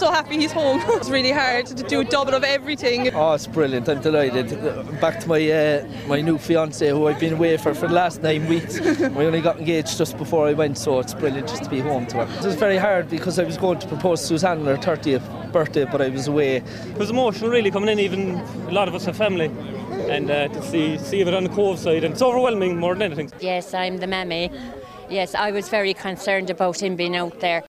so happy he's home. It's really hard to do a double of everything. Oh, it's brilliant. I'm delighted. Back to my new fiancée, who I've been away for the last 9 weeks. We only got engaged just before I went, so it's brilliant just to be home to her. It was very hard because I was going to propose to Suzanne on her 30th birthday, but I was away. It was emotional really coming in, even a lot of us are family. And to see it on the Cove side, and it's overwhelming more than anything. Yes, I'm the mammy. Yes, I was very concerned about him being out there.